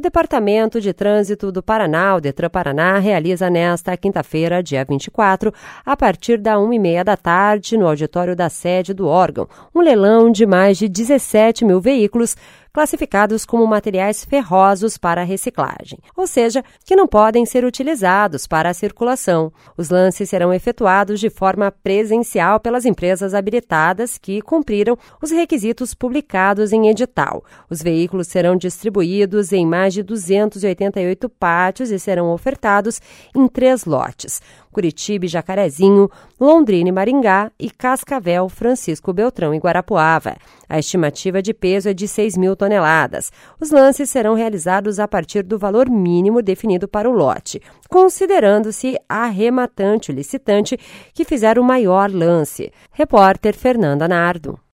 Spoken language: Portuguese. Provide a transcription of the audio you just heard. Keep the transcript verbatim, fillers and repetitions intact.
Departamento de Trânsito do Paraná, o Detran Paraná, realiza nesta quinta-feira, dia vinte e quatro, a partir da uma e meia da tarde, no auditório da sede do órgão, um leilão de mais de dezessete mil veículos classificados como materiais ferrosos para reciclagem, ou seja, que não podem ser utilizados para a circulação. Os lances serão efetuados de forma presencial pelas empresas habilitadas que cumpriram os requisitos publicados em edital. Os veículos serão distribuídos em mais de duzentos e oitenta e oito pátios e serão ofertados em três lotes: Curitiba e Jacarezinho, Londrina e Maringá e Cascavel, Francisco Beltrão e Guarapuava. A estimativa de peso é de seis mil toneladas. Os lances serão realizados a partir do valor mínimo definido para o lote, considerando-se arrematante o licitante que fizer o maior lance. Repórter Fernanda Nardo.